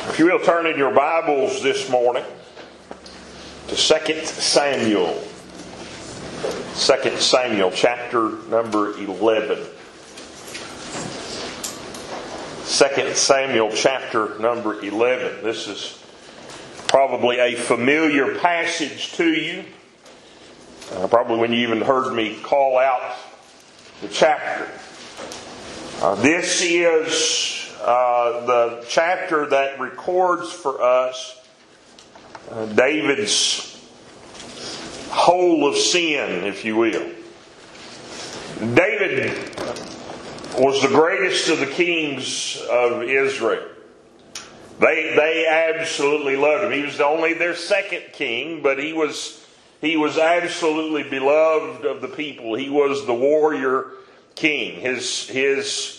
If you will, turn in your Bibles this morning to 2 Samuel. 2 Samuel chapter number 11. 2 Samuel chapter number 11. This is probably a familiar passage to you. Probably when you even heard me call out the chapter. This is the chapter that records for us David's whole of sin, if you will. David was the greatest of the kings of Israel. They absolutely loved him. He was only their second king, but he was absolutely beloved of the people. He was the warrior king. His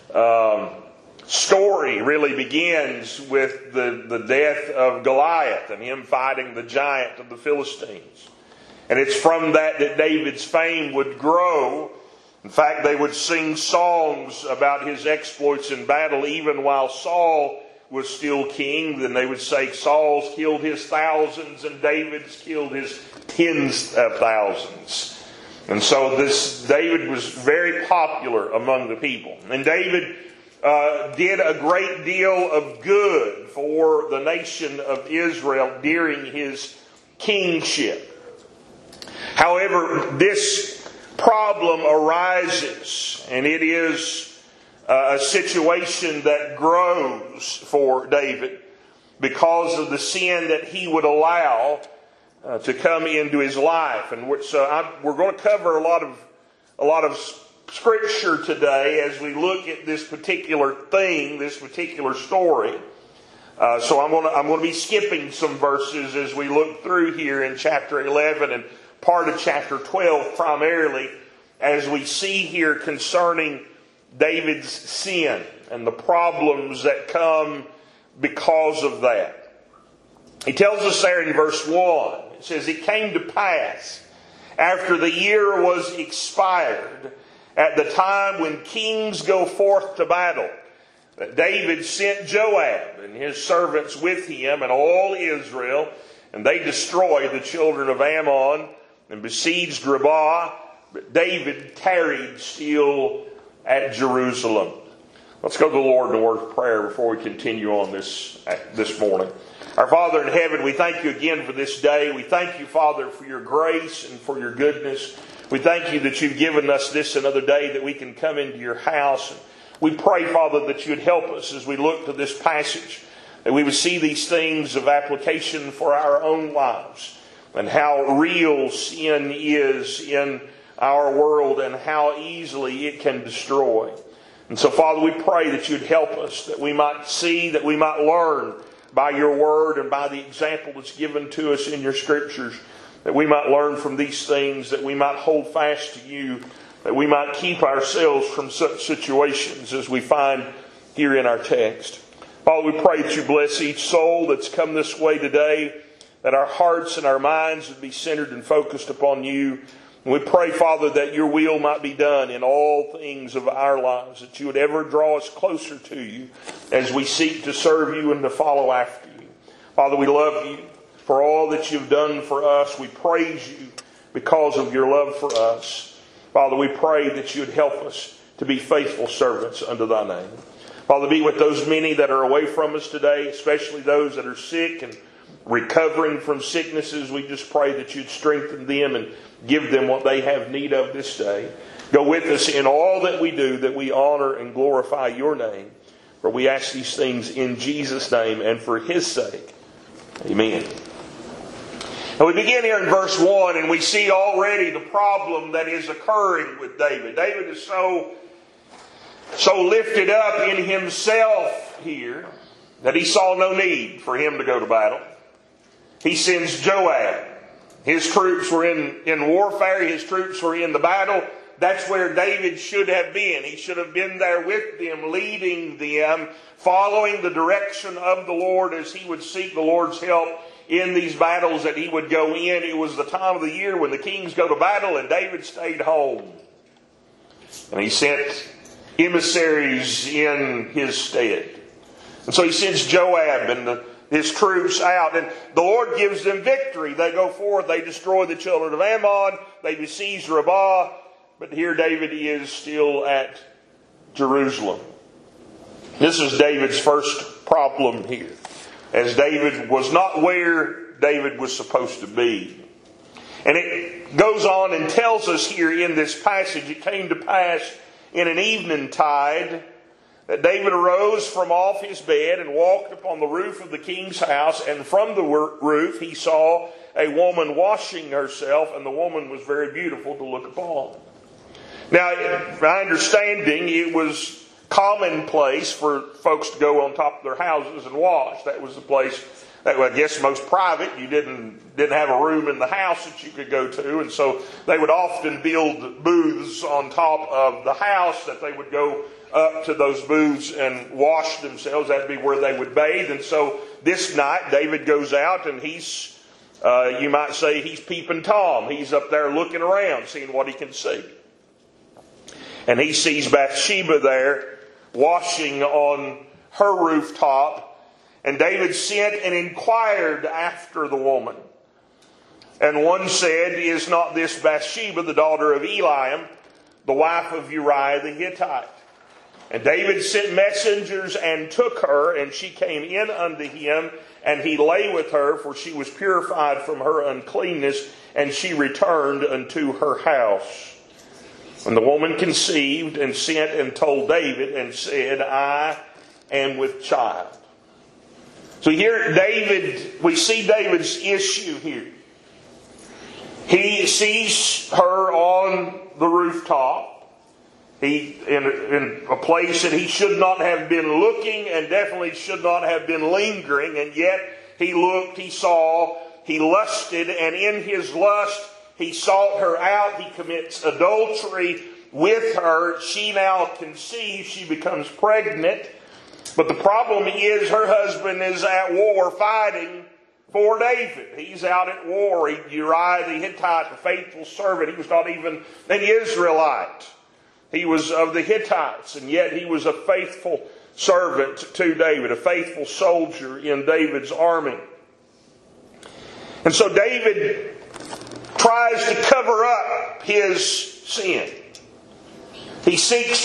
story really begins with the death of Goliath and him fighting the giant of the Philistines. And it's from that David's fame would grow. In fact, they would sing songs about his exploits in battle even while Saul was still king. Then they would say Saul's killed his thousands and David's killed his tens of thousands. And so David was very popular among the people. And David did a great deal of good for the nation of Israel during his kingship. However, this problem arises, and it is a situation that grows for David because of the sin that he would allow to come into his life. And so we're going to cover a lot of Scripture today as we look at this particular thing, this particular story. So I'm going to be skipping some verses as we look through here in chapter 11 and part of chapter 12 primarily, as we see here concerning David's sin and the problems that come because of that. He tells us there in verse 1, it says, "It came to pass, after the year was expired, at the time when kings go forth to battle, that David sent Joab and his servants with him and all Israel, and they destroyed the children of Ammon and besieged Rabbah, but David tarried still at Jerusalem." Let's go to the Lord in a word of prayer before we continue on this morning. Our Father in heaven, we thank you again for this day. We thank you, Father, for your grace and for your goodness. We thank you that you've given us this another day that we can come into your house. We pray, Father, that you would help us as we look to this passage, that we would see these things of application for our own lives and how real sin is in our world and how easily it can destroy. And so, Father, we pray that you'd help us, that we might see, that we might learn by your word and by the example that's given to us in your Scriptures, that we might learn from these things, that we might hold fast to you, that we might keep ourselves from such situations as we find here in our text. Father, we pray that you bless each soul that's come this way today, that our hearts and our minds would be centered and focused upon you. And we pray, Father, that your will might be done in all things of our lives, that you would ever draw us closer to you as we seek to serve you and to follow after you. Father, we love you for all that you've done for us. We praise you because of your love for us. Father, we pray that you would help us to be faithful servants unto thy name. Father, be with those many that are away from us today, especially those that are sick and recovering from sicknesses. We just pray that you'd strengthen them and give them what they have need of this day. Go with us in all that we do, that we honor and glorify your name. For we ask these things in Jesus' name and for his sake. Amen. And we begin here in verse 1, and we see already the problem that is occurring with David. David is so lifted up in himself here that he saw no need for him to go to battle. He sends Joab. His troops were in warfare. His troops were in the battle. That's where David should have been. He should have been there with them, leading them, following the direction of the Lord as he would seek the Lord's help in these battles that he would go in. It was the time of the year when the kings go to battle, and David stayed home. And he sent emissaries in his stead. And so he sends Joab and his troops out, and the Lord gives them victory. They go forth, they destroy the children of Ammon, they besiege Rabbah, but here David is still at Jerusalem. This is David's first problem here, as David was not where David was supposed to be. And it goes on and tells us here in this passage, it came to pass in an eventide that David arose from off his bed and walked upon the roof of the king's house, and from the roof he saw a woman washing herself, and the woman was very beautiful to look upon. Now, my understanding, it was commonplace for folks to go on top of their houses and wash. That was the place that was, I guess, most private. You didn't have a room in the house that you could go to, and so they would often build booths on top of the house that they would go up to those booths and wash themselves. That'd be where they would bathe. And so this night, David goes out and he's, you might say, he's peeping Tom. He's up there looking around, seeing what he can see. And he sees Bathsheba there washing on her rooftop. And David sent and inquired after the woman. And one said, "Is not this Bathsheba, the daughter of Eliam, the wife of Uriah the Hittite?" And David sent messengers and took her, and she came in unto him, and he lay with her, for she was purified from her uncleanness, and she returned unto her house. And the woman conceived and sent and told David and said, "I am with child." So here we see David's issue here. He sees her on the rooftop. He in a place that he should not have been looking, and definitely should not have been lingering, and yet he looked, he saw, he lusted, and in his lust he sought her out. He commits adultery with her. She now conceives, she becomes pregnant. But the problem is her husband is at war fighting for David. He's out at war. Uriah the Hittite, the faithful servant, he was not even an Israelite. He was of the Hittites, and yet he was a faithful servant to David, a faithful soldier in David's army. And so David tries to cover up his sin. He seeks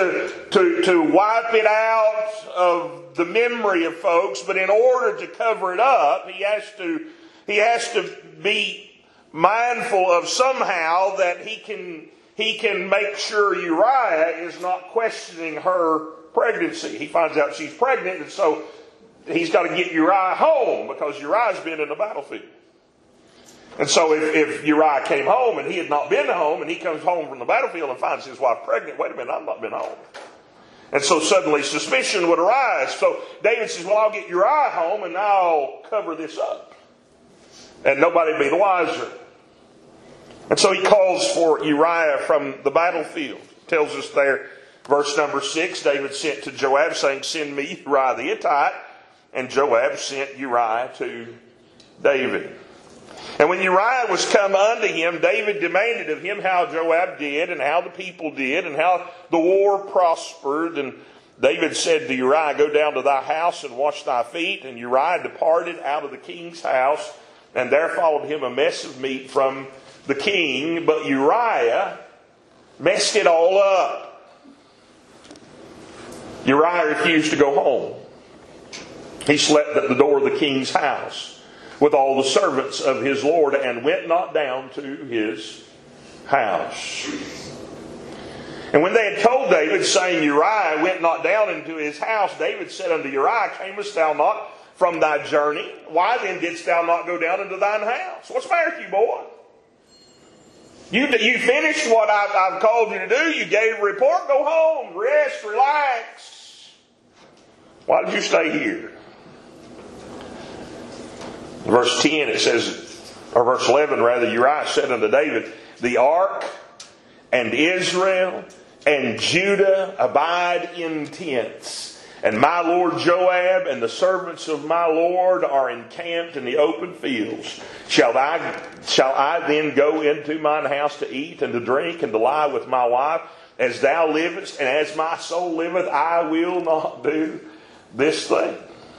to wipe it out of the memory of folks, but in order to cover it up, he has to be mindful of somehow that he can make sure Uriah is not questioning her pregnancy. He finds out she's pregnant, and so he's got to get Uriah home, because Uriah's been in the battlefield. And so if Uriah came home and he had not been home, and he comes home from the battlefield and finds his wife pregnant, wait a minute, I've not been home. And so suddenly suspicion would arise. So David says, well, I'll get Uriah home and I'll cover this up. And nobody will be the wiser. And so he calls for Uriah from the battlefield. It tells us there, verse number 6, David sent to Joab saying, "Send me Uriah the Hittite." And Joab sent Uriah to David. And when Uriah was come unto him, David demanded of him how Joab did, and how the people did, and how the war prospered. And David said to Uriah, "Go down to thy house and wash thy feet." And Uriah departed out of the king's house, and there followed him a mess of meat from the king. But Uriah messed it all up. Uriah refused to go home. He slept at the door of the king's house with all the servants of his Lord, and went not down to his house. And when they had told David, saying, "Uriah went not down into his house," David said unto Uriah, "Camest thou not from thy journey? Why then didst thou not go down into thine house?" What's the matter with you, boy? You finished what I've called you to do. You gave a report. Go home. Rest. Relax. Why did you stay here? Verse 10 it says, or verse 11 rather, Uriah said unto David, "The ark and Israel and Judah abide in tents, and my lord Joab and the servants of my lord are encamped in the open fields. Shall I then go into mine house to eat and to drink and to lie with my wife? As thou livest and as my soul liveth, I will not do this thing?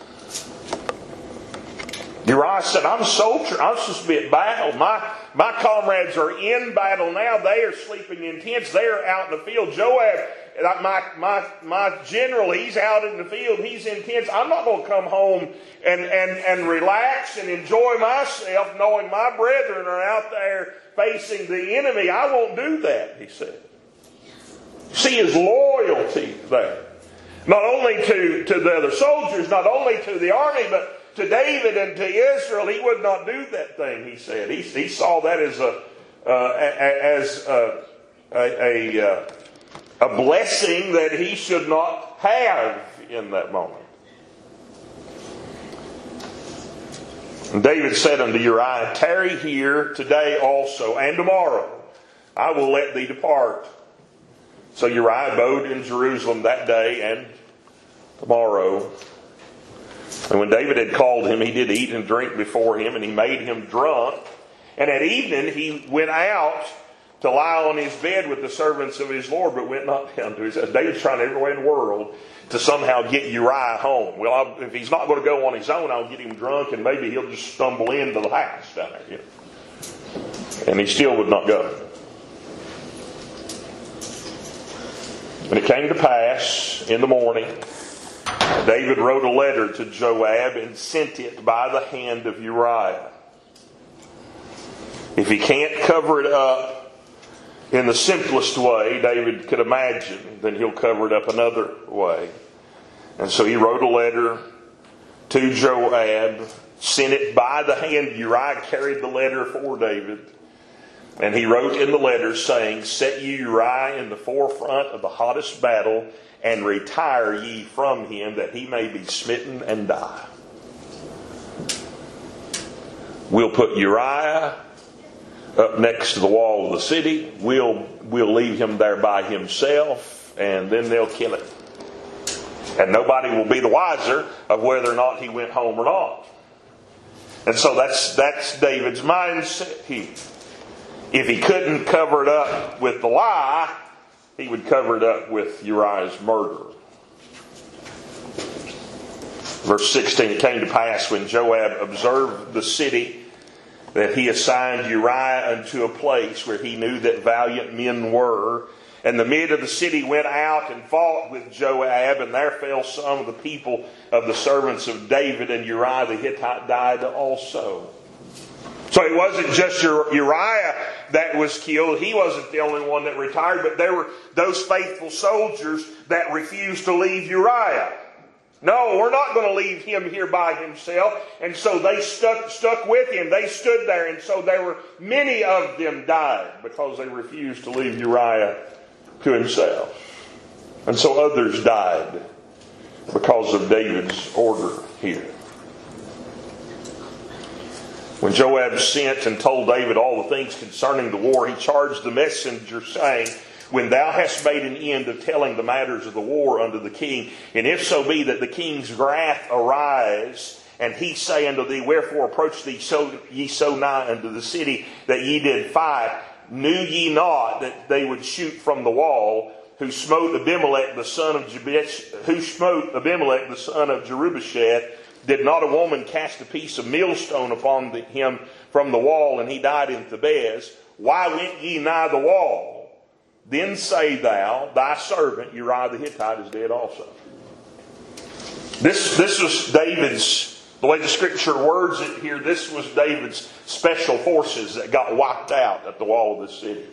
Uriah said, I'm a soldier. I'm supposed to be at battle. My comrades are in battle now. They are sleeping in tents. They are out in the field. Joab, my general, he's out in the field. He's in tents. I'm not going to come home and relax and enjoy myself knowing my brethren are out there facing the enemy. I won't do that, he said. See his loyalty there. Not only to the other soldiers, not only to the army, but to David and to Israel. He would not do that thing, he said. He saw that as a blessing that he should not have in that moment. And David said unto Uriah, tarry here today also, and tomorrow I will let thee depart. So Uriah abode in Jerusalem that day and tomorrow. And when David had called him, he did eat and drink before him, and he made him drunk. And at evening he went out to lie on his bed with the servants of his Lord, but went not down to his house. David's trying every way in the world to somehow get Uriah home. Well, if he's not going to go on his own, I'll get him drunk, and maybe he'll just stumble into the house down there. You know? And he still would not go. And it came to pass in the morning, David wrote a letter to Joab and sent it by the hand of Uriah. If he can't cover it up in the simplest way David could imagine, then he'll cover it up another way. And so he wrote a letter to Joab, sent it by the hand. Uriah carried the letter for David. And he wrote in the letter saying, set ye Uriah in the forefront of the hottest battle, and retire ye from him, that he may be smitten and die. We'll put Uriah up next to the wall of the city. We'll leave him there by himself, and then they'll kill him. And nobody will be the wiser of whether or not he went home or not. And so that's David's mindset here. If he couldn't cover it up with the lie, he would cover it up with Uriah's murder. Verse 16, it came to pass when Joab observed the city that he assigned Uriah unto a place where he knew that valiant men were. And the men of the city went out and fought with Joab, and there fell some of the people of the servants of David, and Uriah the Hittite died also. So it wasn't just Uriah that was killed. He wasn't the only one that retired, but there were those faithful soldiers that refused to leave Uriah. No, we're not going to leave him here by himself. And so they stuck with him. They stood there. And so there were many of them died because they refused to leave Uriah to himself. And so others died because of David's order here. When Joab sent and told David all the things concerning the war, he charged the messenger, saying, when thou hast made an end of telling the matters of the war unto the king, and if so be that the king's wrath arise, and he say unto thee, wherefore approach ye so nigh unto the city that ye did fight, knew ye not that they would shoot from the wall, who smote Abimelech the son of Jerubbesheth? Did not a woman cast a piece of millstone upon him from the wall, and he died in Thebez? Why went ye nigh the wall? Then say thou, thy servant Uriah the Hittite is dead also. This was David's, the way the scripture words it here, this was David's special forces that got wiped out at the wall of the city.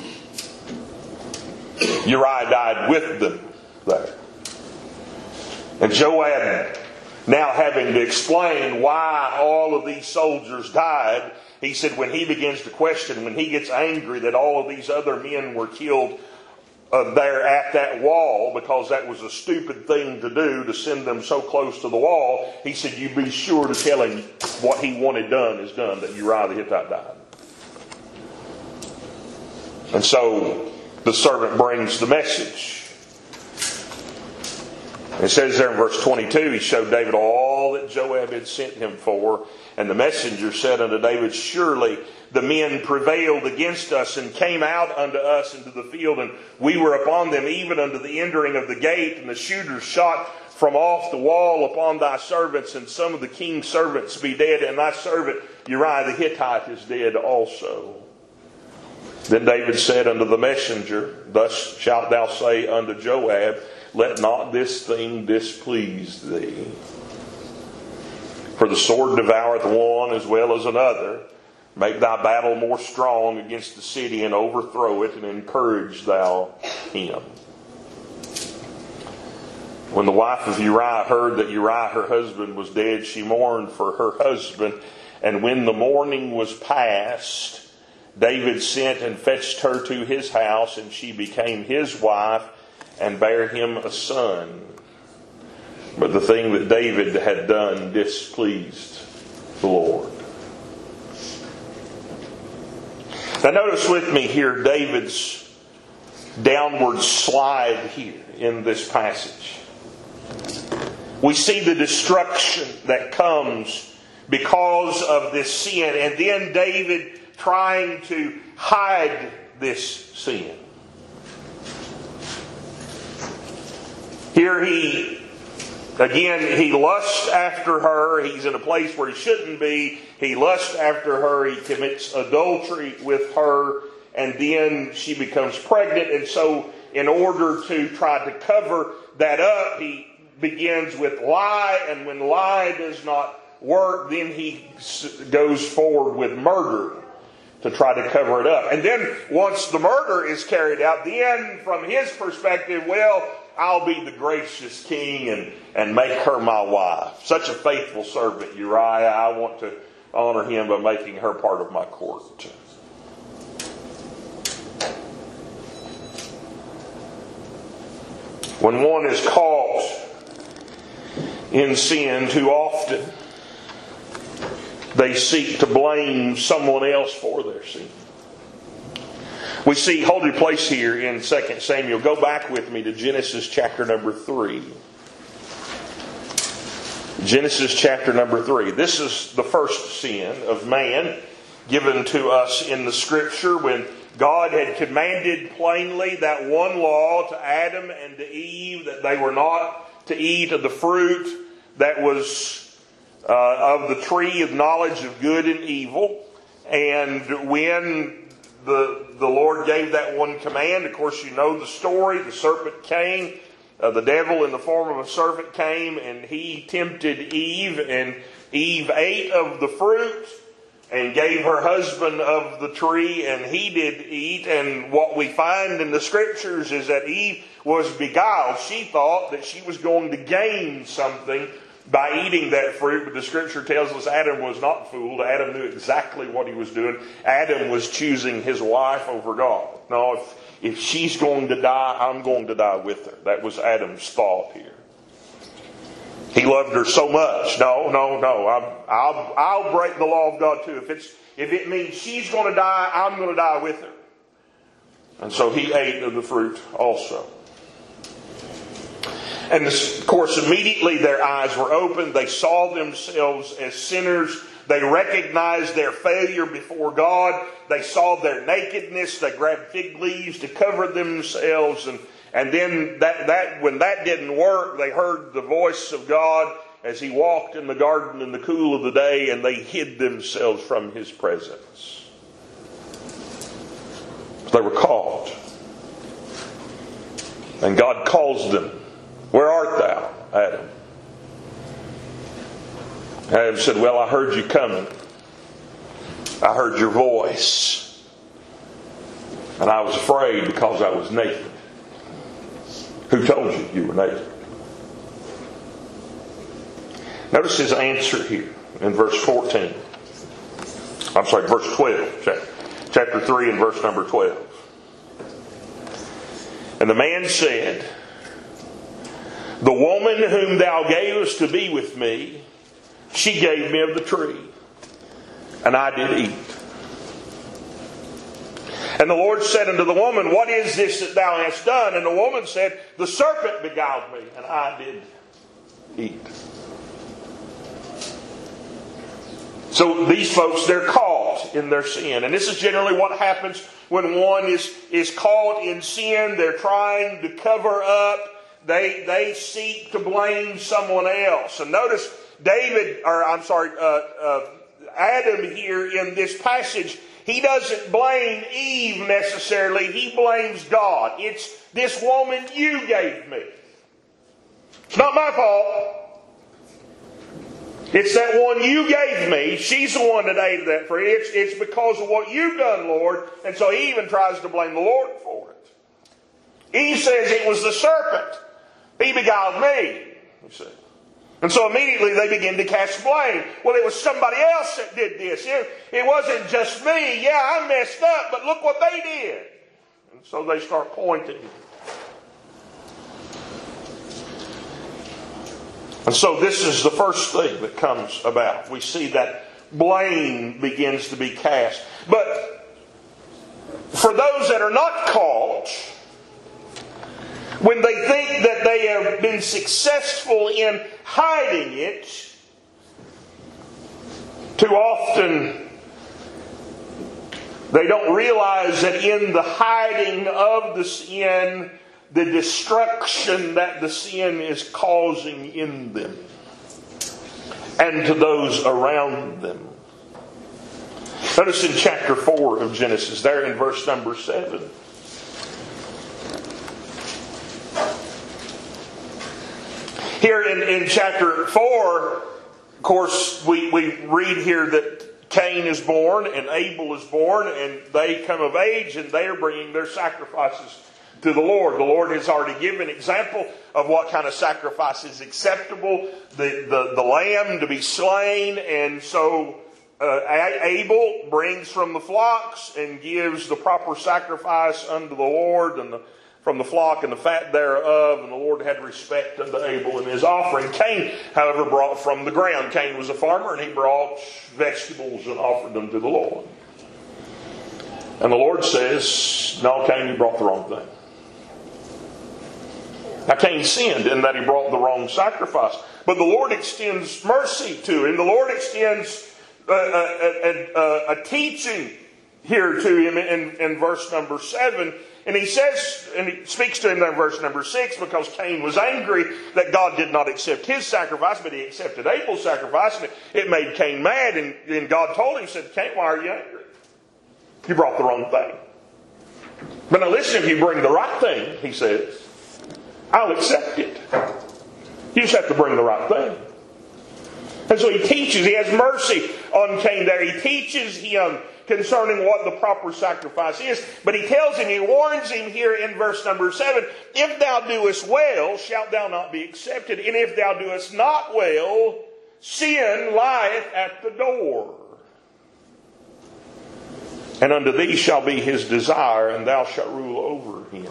Uriah died with them there. And Joab, now having to explain why all of these soldiers died, he said when he begins to question, when he gets angry that all of these other men were killed there at that wall, because that was a stupid thing to do, to send them so close to the wall, he said, you be sure to tell him what he wanted done is done, that Uriah the Hittite died. And so the servant brings the message. It says there in verse 22, he showed David all that Joab had sent him for. And the messenger said unto David, surely the men prevailed against us and came out unto us into the field, and we were upon them even unto the entering of the gate, and the shooters shot from off the wall upon thy servants, and some of the king's servants be dead, and thy servant Uriah the Hittite is dead also. Then David said unto the messenger, Thus shalt thou say unto Joab, Let not this thing displease thee. For the sword devoureth one as well as another. Make thy battle more strong against the city, and overthrow it, and encourage thou him. When the wife of Uriah heard that Uriah her husband was dead, she mourned for her husband. And when the mourning was past, David sent and fetched her to his house, and she became his wife, and bare him a son. But the thing that David had done displeased the Lord. Now notice with me here David's downward slide here in this passage. We see the destruction that comes because of this sin, and then David trying to hide this sin. Here he lusts after her. He's in a place where he shouldn't be. He lusts after her. He commits adultery with her. And then she becomes pregnant. And so in order to try to cover that up, he begins with lie. And when lie does not work, then he goes forward with murder to try to cover it up. And then once the murder is carried out, then from his perspective, well, I'll be the gracious king and make her my wife. Such a faithful servant, Uriah. I want to honor him by making her part of my court. When one is caught in sin too often, they seek to blame someone else for their sin. We see, hold your place here in 2 Samuel. Go back with me to Genesis chapter number 3. Genesis chapter number 3. This is the first sin of man given to us in the Scripture when God had commanded plainly that one law to Adam and to Eve, that they were not to eat of the fruit that was of the tree of knowledge of good and evil. And when the Lord gave that one command, of course you know the story. The serpent came, the devil in the form of a serpent came, and he tempted Eve, and Eve ate of the fruit and gave her husband of the tree, and he did eat. And what we find in the Scriptures is that Eve was beguiled. She thought that she was going to gain something by eating that fruit, but the Scripture tells us Adam was not fooled. Adam knew exactly what he was doing. Adam was choosing his wife over God. No, if she's going to die, I'm going to die with her. That was Adam's thought here. He loved her so much. No. I'll break the law of God too. If it means she's going to die, I'm going to die with her. And so he ate of the fruit also. And of course, immediately their eyes were opened. They saw themselves as sinners. They recognized their failure before God. They saw their nakedness. They grabbed fig leaves to cover themselves. And then when that didn't work, they heard the voice of God as He walked in the garden in the cool of the day, and they hid themselves from His presence. They were caught. And God calls them. Where art thou, Adam? Adam said, well, I heard you coming. I heard your voice. And I was afraid because I was naked. Who told you you were naked? Notice his answer here in verse 14. Verse 12. Chapter 3 and verse number 12. And the man said, the woman whom thou gavest to be with me, she gave me of the tree, and I did eat. And the Lord said unto the woman, what is this that thou hast done? And the woman said, the serpent beguiled me, and I did eat. So these folks, they're caught in their sin. And this is generally what happens when one is caught in sin. They're trying to cover up they seek to blame someone else. And notice Adam here in this passage, he doesn't blame Eve necessarily. He blames God. It's this woman you gave me. It's not my fault. It's that one you gave me. She's the one that ate that fruit. It's because of what you've done, Lord. And so he even tries to blame the Lord for it. Eve says it was the serpent. He beguiled me, he said. And so immediately they begin to cast blame. Well, it was somebody else that did this. It wasn't just me. Yeah, I messed up, but look what they did. And so they start pointing. And so this is the first thing that comes about. We see that blame begins to be cast. But for those that are not caught, when they think that they have been successful in hiding it, too often they don't realize that in the hiding of the sin, the destruction that the sin is causing in them and to those around them. Notice in chapter 4 of Genesis, there in verse number 7. Here in chapter 4, of course, we read here that Cain is born and Abel is born, and they come of age and they are bringing their sacrifices to the Lord. The Lord has already given an example of what kind of sacrifice is acceptable. The lamb to be slain, and so Abel brings from the flocks and gives the proper sacrifice unto the Lord, and from the flock and the fat thereof, and the Lord had respect unto Abel and his offering. Cain, however, brought from the ground. Cain was a farmer, and he brought vegetables and offered them to the Lord. And the Lord says, no, Cain, you brought the wrong thing. Now Cain sinned in that he brought the wrong sacrifice. But the Lord extends mercy to him. The Lord extends a teaching here to him in verse number 7. And he says, and he speaks to him there in verse number 6, because Cain was angry that God did not accept his sacrifice, but he accepted Abel's sacrifice. And it made Cain mad. And God told him, said, Cain, why are you angry? You brought the wrong thing. But now listen, if you bring the right thing, he says, I'll accept it. You just have to bring the right thing. And so he teaches, he has mercy on Cain there. He teaches him concerning what the proper sacrifice is. But he tells him, he warns him here in verse number 7, if thou doest well, shalt thou not be accepted. And if thou doest not well, sin lieth at the door. And unto thee shall be his desire, and thou shalt rule over him.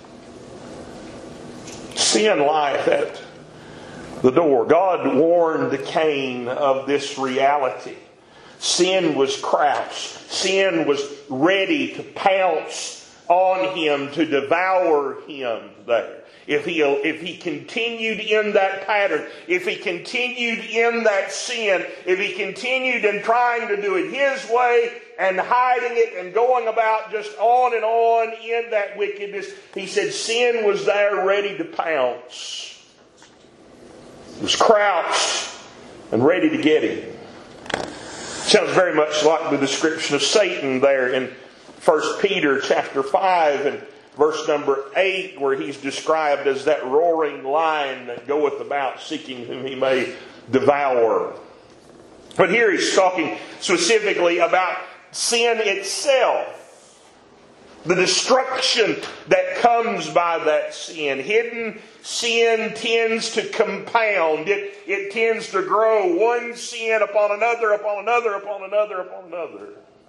Sin lieth at the door. God warned Cain of this reality. Sin was crouched. Sin was ready to pounce on him, to devour him there. If he continued in that pattern, if he continued in that sin, if he continued in trying to do it his way and hiding it and going about just on and on in that wickedness, he said sin was there ready to pounce. It was crouched and ready to get him. Sounds very much like the description of Satan there in 1 Peter chapter 5 and verse number 8, where he's described as that roaring lion that goeth about seeking whom he may devour. But here he's talking specifically about sin itself. The destruction that comes by that sin. Hidden sin tends to compound. It tends to grow one sin upon another, upon another, upon another, upon another.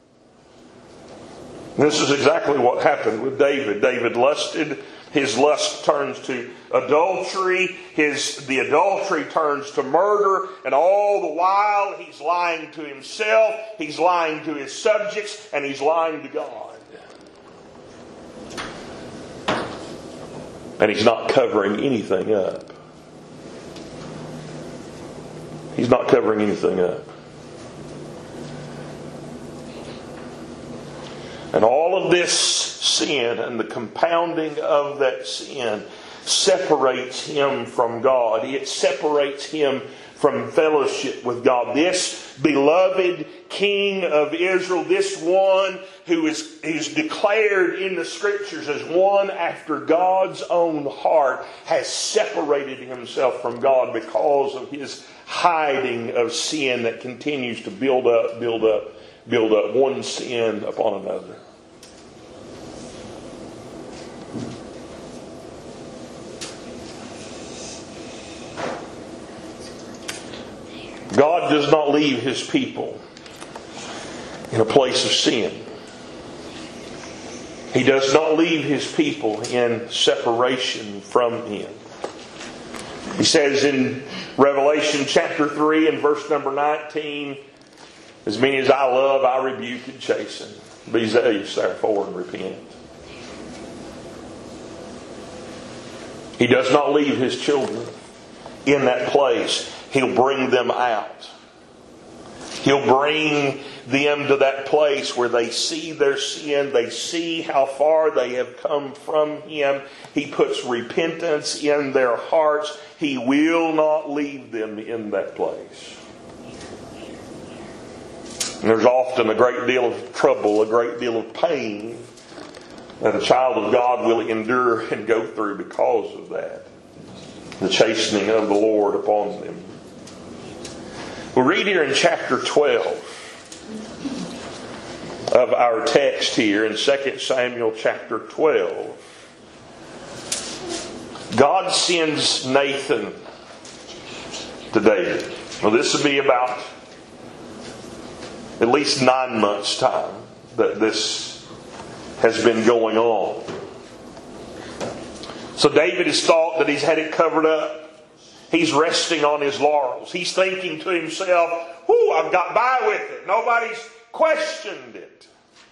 This is exactly what happened with David. David lusted. His lust turns to adultery. The adultery turns to murder. And all the while he's lying to himself. He's lying to his subjects. And he's lying to God. And he's not covering anything up. He's not covering anything up. And all of this sin and the compounding of that sin separates him from God. It separates him from fellowship with God. This beloved King of Israel, this one who is declared in the Scriptures as one after God's own heart, has separated himself from God because of his hiding of sin that continues to build up one sin upon another. God does not leave His people in a place of sin. He does not leave His people in separation from Him. He says in Revelation chapter 3 and verse number 19, as many as I love, I rebuke and chasten. Be zealous therefore and repent. He does not leave His children in that place. He'll bring them out. He'll bring them to that place where they see their sin. They see how far they have come from Him. He puts repentance in their hearts. He will not leave them in that place. And there's often a great deal of trouble, a great deal of pain that a child of God will endure and go through because of that. The chastening of the Lord upon them. We'll read here in chapter 12 of our text here in 2 Samuel chapter 12. God sends Nathan to David. Well, this will be about at least 9 months' time that this has been going on. So David has thought that he's had it covered up. He's resting on his laurels. He's thinking to himself, "Whoo, I've got by with it. Nobody's questioned it."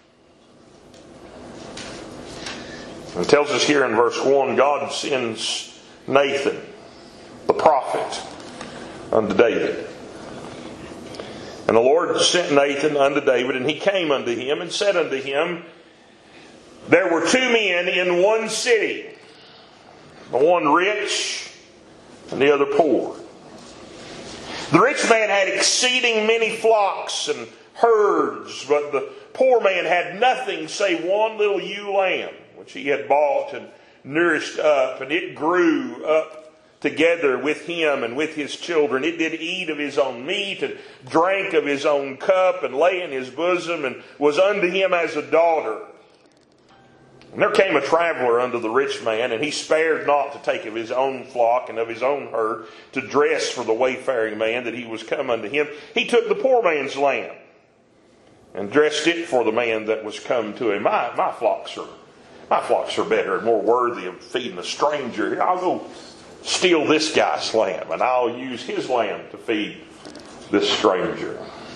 And it tells us here in verse 1, God sends Nathan, the prophet, unto David. And the Lord sent Nathan unto David, and he came unto him and said unto him, There were 2 men in one city, the one rich and the other poor. The rich man had exceeding many flocks and herds, but the poor man had nothing save one little ewe lamb, which he had bought and nourished up, and it grew up together with him and with his children. It did eat of his own meat, and drank of his own cup, and lay in his bosom, and was unto him as a daughter. And there came a traveler unto the rich man, and he spared not to take of his own flock and of his own herd to dress for the wayfaring man that he was come unto him. He took the poor man's lamb and dressed it for the man that was come to him. My flocks are better and more worthy of feeding a stranger. I'll go steal this guy's lamb, and I'll use his lamb to feed this stranger.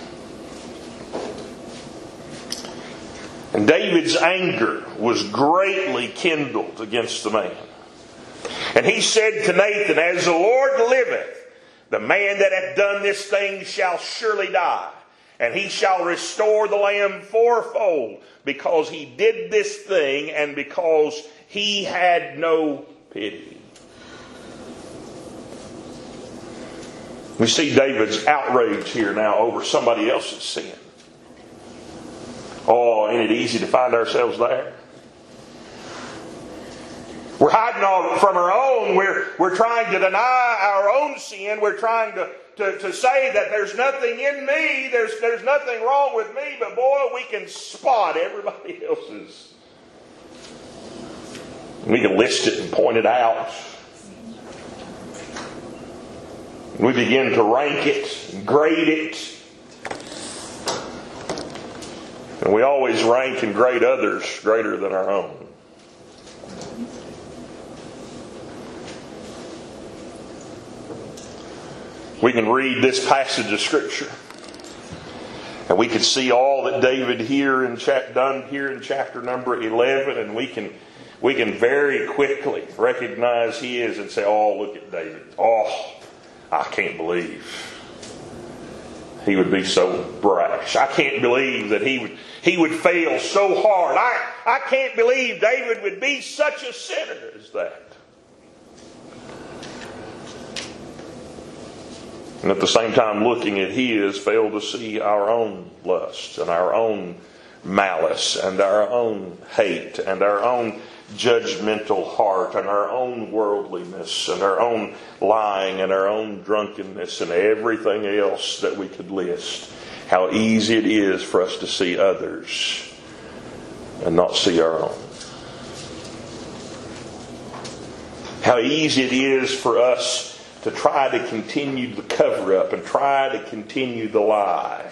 And David's anger was greatly kindled against the man. And he said to Nathan, As the Lord liveth, the man that hath done this thing shall surely die. And he shall restore the lamb fourfold, because he did this thing, and because he had no pity. We see David's outrage here now over somebody else's sin. Oh, ain't it easy to find ourselves there? We're hiding from our own. We're trying to deny our own sin. We're trying to say that there's nothing in me. There's nothing wrong with me. But boy, we can spot everybody else's. We can list it and point it out. We begin to rank it, and grade it. And we always rank and grade others greater than our own. We can read this passage of Scripture, and we can see all that David done here in chapter number 11, and we can very quickly recognize he is and say, "Oh, look at David! Oh, I can't believe he would be so brash. I can't believe that he would fail so hard. I can't believe David would be such a sinner as that." And at the same time, looking at his, fail to see our own lust and our own malice and our own hate and our own judgmental heart and our own worldliness and our own lying and our own drunkenness and everything else that we could list. How easy it is for us to see others and not see our own. How easy it is for us to try to continue the cover-up and try to continue the lie.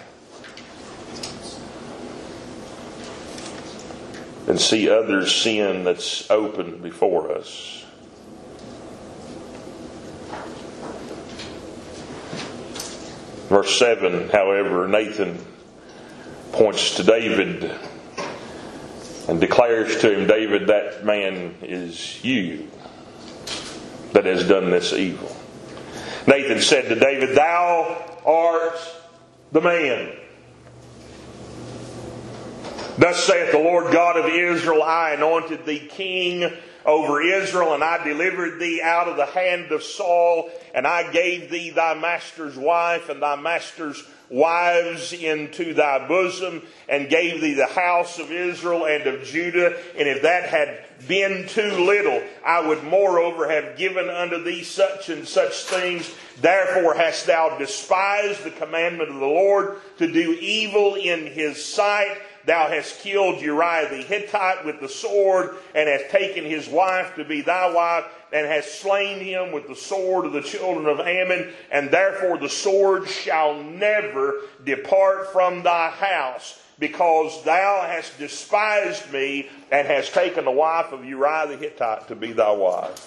And see others' sin that's open before us. Verse 7, however, Nathan points to David and declares to him, David, that man is you that has done this evil. Nathan said to David, thou art the man. Thus saith the Lord God of Israel, I anointed thee king over Israel, and I delivered thee out of the hand of Saul, and I gave thee thy master's wife and thy master's wives into thy bosom, and gave thee the house of Israel and of Judah. And if that had been too little, I would moreover have given unto thee such and such things. Therefore hast thou despised the commandment of the Lord to do evil in his sight. Thou hast killed Uriah the Hittite with the sword, and hast taken his wife to be thy wife, and hast slain him with the sword of the children of Ammon. And therefore the sword shall never depart from thy house, because thou hast despised me, and hast taken the wife of Uriah the Hittite to be thy wife.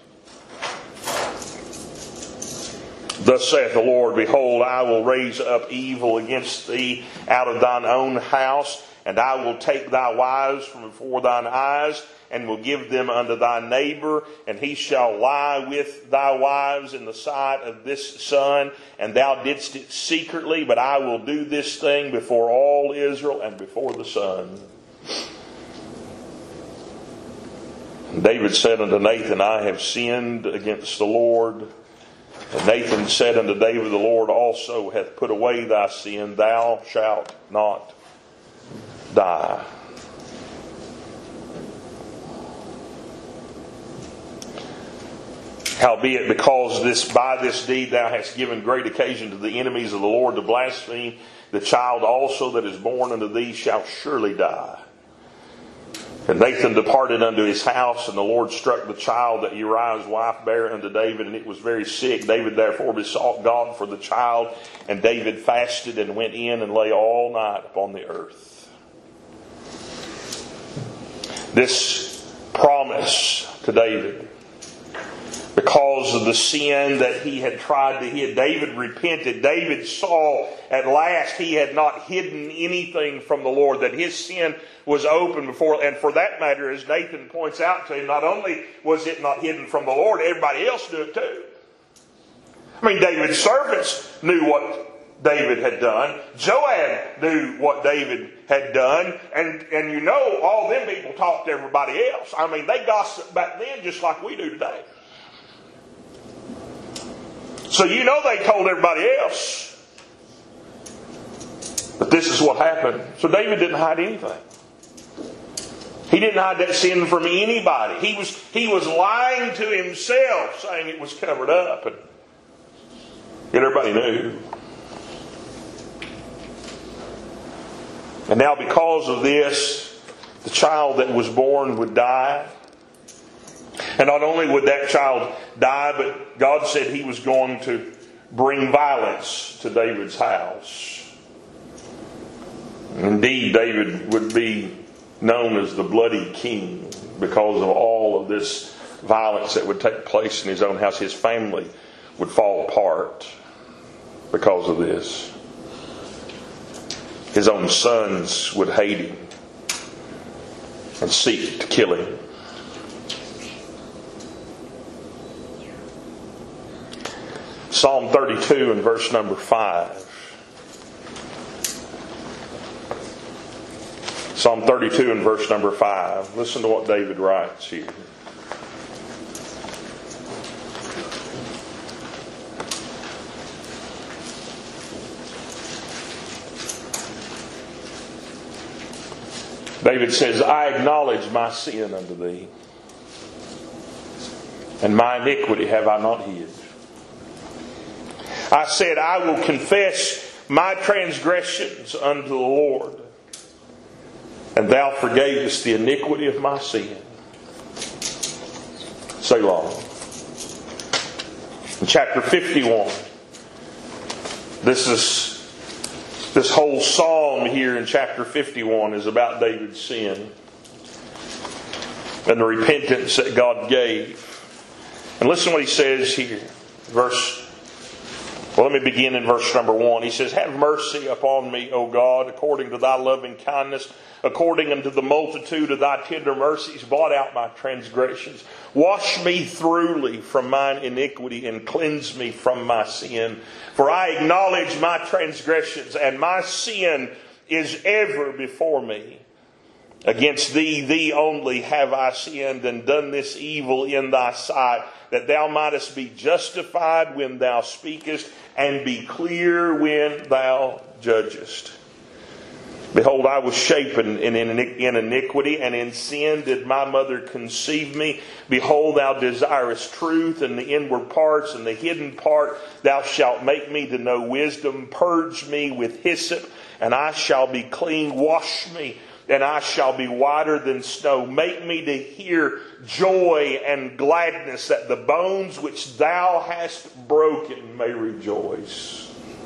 Thus saith the Lord, behold, I will raise up evil against thee out of thine own house, and I will take thy wives from before thine eyes, and will give them unto thy neighbor, and he shall lie with thy wives in the sight of this son. And thou didst it secretly, but I will do this thing before all Israel and before the sun. And David said unto Nathan, I have sinned against the Lord. And Nathan said unto David, the Lord also hath put away thy sin. Thou shalt not die. Howbeit, because by this deed thou hast given great occasion to the enemies of the Lord to blaspheme, the child also that is born unto thee shall surely die. And Nathan departed unto his house, and the Lord struck the child that Uriah's wife bare unto David, and it was very sick. David therefore besought God for the child, and David fasted and went in and lay all night upon the earth. This promise to David, because of the sin that he had tried to hide. David repented. David saw at last he had not hidden anything from the Lord, that his sin was open before. And for that matter, as Nathan points out to him, not only was it not hidden from the Lord, everybody else knew it too. I mean, David's servants knew what David had done. Joab knew what David had done. And you know, all them people talked to everybody else. I mean, they gossiped back then just like we do today. So you know they told everybody else. But this is what happened. So David didn't hide anything. He didn't hide that sin from anybody. He was lying to himself, saying it was covered up. And yet everybody knew. And now because of this, the child that was born would die. And not only would that child die, but God said He was going to bring violence to David's house. Indeed, David would be known as the bloody king because of all of this violence that would take place in his own house. His family would fall apart because of this. His own sons would hate him and seek to kill him. Psalm 32 and verse number 5. Psalm 32 and verse number 5. Listen to what David writes here. David says, I acknowledge my sin unto thee, and my iniquity have I not hid. I said, I will confess my transgressions unto the Lord, and thou forgavest the iniquity of my sin. Selah. In chapter 51, this whole psalm here in chapter 51 is about David's sin and the repentance that God gave. And listen to what he says here. Let me begin in verse number 1. He says, Have mercy upon me, O God, according to thy loving kindness, according unto the multitude of thy tender mercies, blot out my transgressions. Wash me thoroughly from mine iniquity, and cleanse me from my sin. For I acknowledge my transgressions, and my sin is ever before me. Against thee, thee only have I sinned, and done this evil in thy sight, that thou mightest be justified when thou speakest, and be clear when thou judgest. Behold, I was shapen in iniquity, and in sin did my mother conceive me. Behold, thou desirest truth in the inward parts, and the hidden part thou shalt make me to know wisdom. Purge me with hyssop, and I shall be clean. Wash me, and I shall be whiter than snow. Make me to hear joy and gladness, that the bones which thou hast broken may rejoice.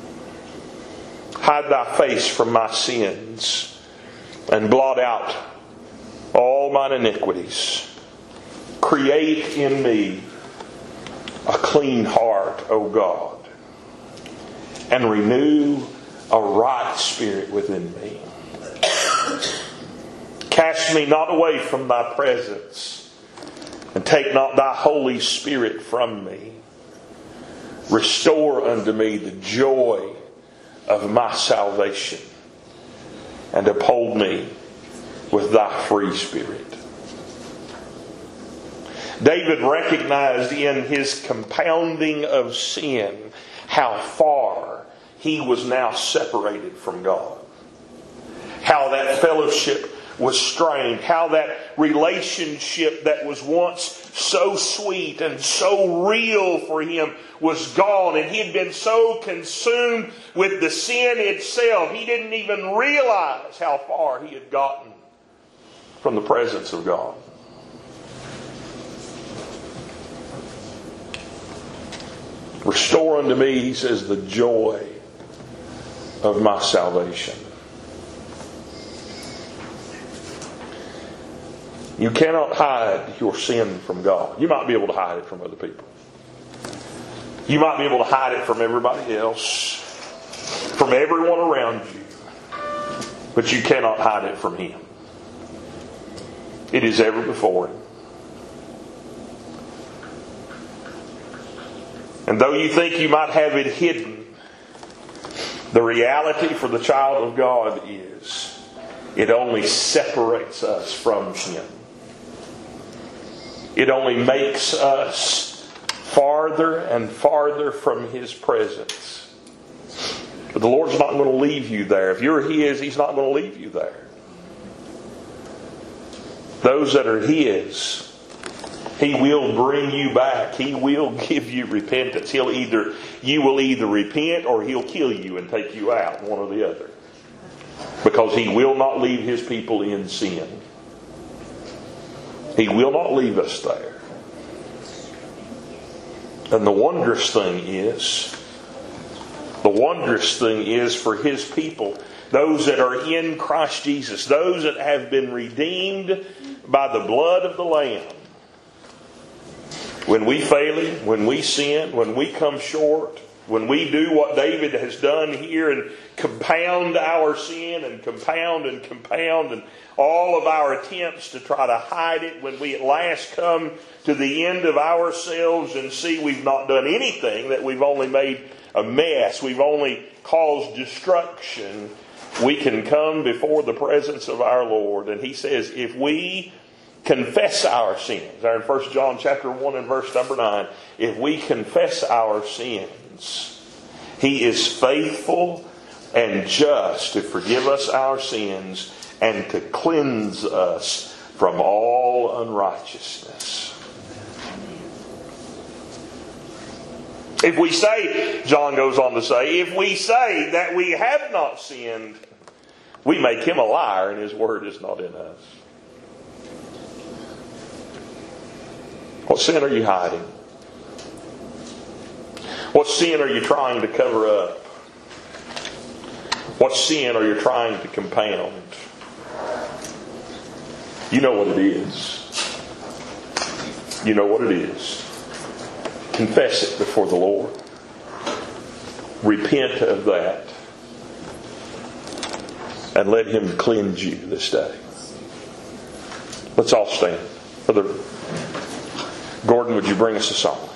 Hide thy face from my sins, and blot out all mine iniquities. Create in me a clean heart, O God, and renew a right spirit within me. Cast me not away from thy presence, and take not thy Holy Spirit from me. Restore unto me the joy of my salvation, and uphold me with thy free spirit. David recognized in his compounding of sin how far he was now separated from God. How that fellowship was strained. How that relationship that was once so sweet and so real for him was gone. And he had been so consumed with the sin itself, he didn't even realize how far he had gotten from the presence of God. Restore unto me, he says, the joy of my salvation. You cannot hide your sin from God. You might be able to hide it from other people. You might be able to hide it from everybody else, from everyone around you. But you cannot hide it from Him. It is ever before Him. And though you think you might have it hidden, the reality for the child of God is it only separates us from Him. It only makes us farther and farther from His presence. But the Lord's not going to leave you there. If you're His, He's not going to leave you there. Those that are His, He will bring you back. He will give you repentance. You will either repent or He'll kill you and take you out, one or the other. Because He will not leave His people in sin. He will not leave us there. And the wondrous thing is for His people, those that are in Christ Jesus, those that have been redeemed by the blood of the Lamb. When we fail Him, when we sin, when we come short, when we do what David has done here and compound our sin and compound and all of our attempts to try to hide it, when we at last come to the end of ourselves and see we've not done anything, that we've only made a mess, we've only caused destruction, we can come before the presence of our Lord. And He says, if we confess our sins, there in 1 John chapter 1 and verse number 9, if we confess our sins, He is faithful and just to forgive us our sins and to cleanse us from all unrighteousness. If we say, John goes on to say, if we say that we have not sinned, we make Him a liar and His word is not in us. What sin are you hiding? What sin are you trying to cover up? What sin are you trying to compound? You know what it is. You know what it is. Confess it before the Lord. Repent of that. And let Him cleanse you this day. Let's all stand. Brother Gordon, would you bring us a song?